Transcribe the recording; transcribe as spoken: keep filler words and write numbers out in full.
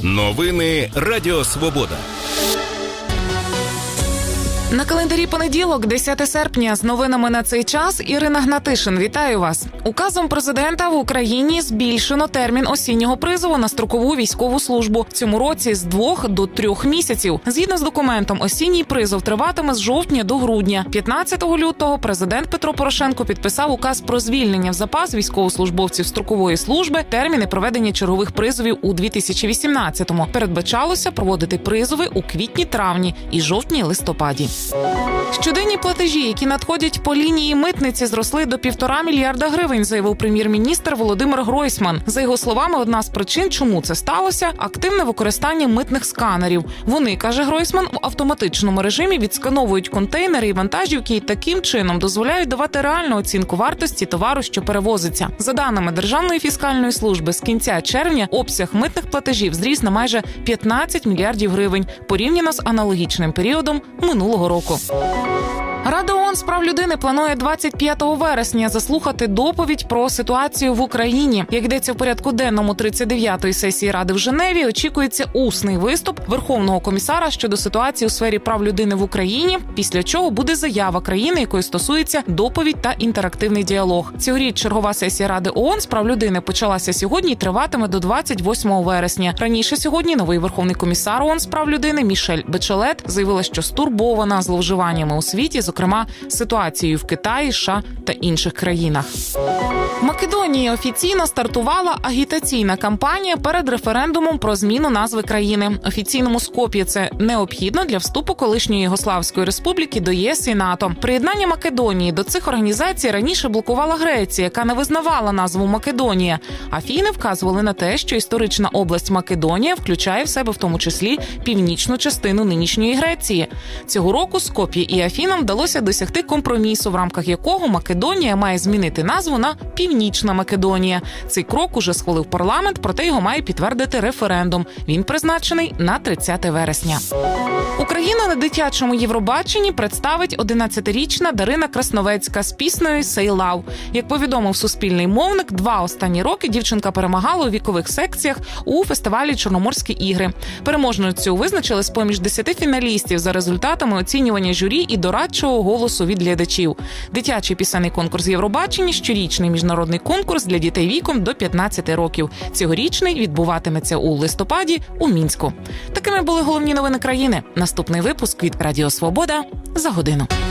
Новини Радіо Свобода. На календарі понеділок, десяте серпня, з новинами на цей час Ірина Гнатишин. Вітаю вас. Указом президента в Україні збільшено термін осіннього призову на строкову військову службу. В цьому році з двох до трьох місяців. Згідно з документом, осінній призов триватиме з жовтня до грудня. п'ятнадцятого лютого президент Петро Порошенко підписав указ про звільнення в запас військовослужбовців строкової служби, терміни проведення чергових призовів у дві тисячі вісімнадцятому. Передбачалося проводити призови у квітні-травні і жовтні-листопаді. Щоденні платежі, які надходять по лінії митниці, зросли до півтора мільярда гривень, заявив прем'єр-міністр Володимир Гройсман. За його словами, одна з причин, чому це сталося – активне використання митних сканерів. Вони, каже Гройсман, в автоматичному режимі відскановують контейнери і вантажівки і таким чином дозволяють давати реальну оцінку вартості товару, що перевозиться. За даними Державної фіскальної служби, з кінця червня обсяг митних платежів зріс на майже п'ятнадцять мільярдів гривень, порівняно з аналогічним періодом минулого року. Рада ООН з прав людини планує двадцять п'ятого вересня заслухати доповідь про ситуацію в Україні. Як йдеться в порядку денному тридцять дев'ятої сесії Ради в Женеві, очікується усний виступ Верховного комісара щодо ситуації у сфері прав людини в Україні, після чого буде заява країни, якої стосується доповідь та інтерактивний діалог. Цьогоріч чергова сесія Ради ООН з прав людини почалася сьогодні і триватиме до двадцять восьмого вересня. Раніше сьогодні новий Верховний комісар ООН з прав людини Мішель Бечелет заявила, що стурбована зловживаннями у світі, зокрема, ситуацією в Китаї, США та інших країнах. В Македонії офіційно стартувала агітаційна кампанія перед референдумом про зміну назви країни. Офіційному Скоп'є це необхідно для вступу колишньої Югославської республіки до ЄС і НАТО. Приєднання Македонії до цих організацій раніше блокувала Греція, яка не визнавала назву Македонія. Афіни вказували на те, що історична область Македонія включає в себе в тому числі північну частину нинішньої Греції. Цього року Скоп'є і Афінам вдалося досягти компромісу, в рамках якого Македонія має змінити назву на Північна Македонія. Цей крок уже схвалив парламент, проте його має підтвердити референдум. Він призначений на тридцяте вересня. Україну на дитячому Євробаченні представить одинадцятирічна Дарина Красновецька з піснею «Say Love». Як повідомив суспільний мовник, два останні роки дівчинка перемагала у вікових секціях у фестивалі «Чорноморські ігри». Переможницю визначили з-поміж десяти фіналістів за результатами оцінювання журі і дорадчого голосу від глядачів. Дитячий пісенний конкурс Євробачення – щорічний міжнародний конкурс для дітей віком до п'ятнадцяти років. Цьогорічний відбуватиметься у листопаді у Мінську. Такими були головні новини країни. Наступний випуск від Радіо Свобода за годину.